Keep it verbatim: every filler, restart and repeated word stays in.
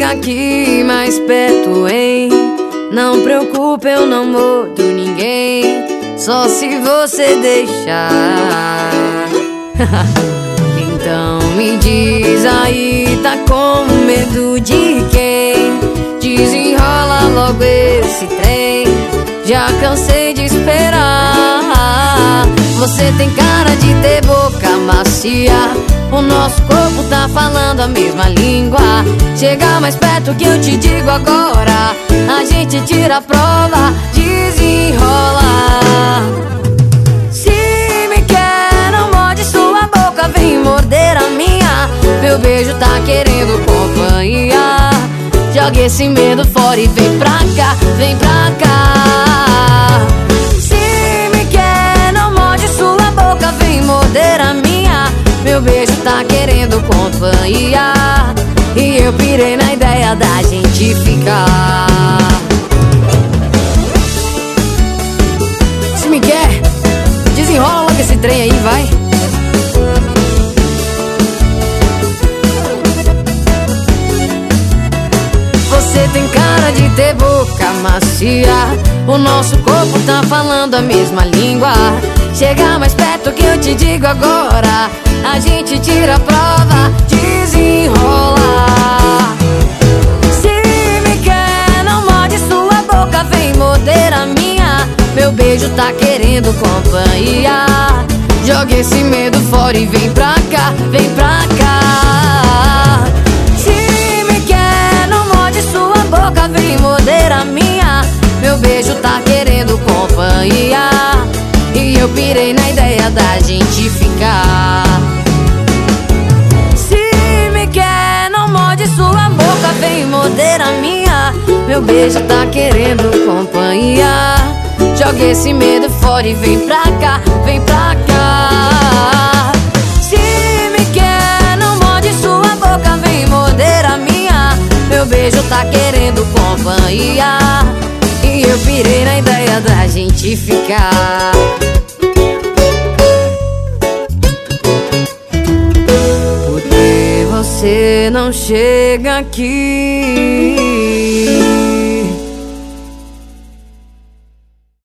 chega aqui mais perto, hein? Não preocupe, eu não mordo ninguém, só se você deixar. Então me diz aí, tá com medo de quem? Desenrola logo esse trem, já cansei de esperar. Você tem cara de ter boca macia, o nosso corpo tá falando a mesma língua. Chega mais perto que eu te digo agora, a gente tira a prova, desenrola. Se me quer, não morde sua boca, vem morder a minha. Meu beijo tá querendo companhia, joga esse medo fora e vem pra cá, vem pra cá. Se me quer, não morde sua boca, vem morder a minha. Meu beijo tá querendo companhia, e eu pirei na ideia da gente ficar. Se me quer, desenrola logo esse trem aí, vai. Você tem cara de ter boca macia, o nosso corpo tá falando a mesma língua. Chega mais perto que eu te digo agora, a gente tira a prova, desenrola. Se me quer, não morde sua boca, vem morder a minha. Meu beijo tá querendo companhia, joga esse medo fora e vem pra cá, vem pra cá. Se me quer, não morde sua boca, vem morder a minha. Meu beijo tá querendo companhia, e eu pirei na ideia da gente ficar. Se me quer, não morde sua boca, vem morder a minha. Meu beijo tá querendo companhia, joga esse medo fora e vem pra cá, vem pra cá. Se me quer, não morde sua boca, vem morder a minha. Meu beijo tá querendo companhia, e eu pirei na ideia da gente ficar. Porque você não chega aqui.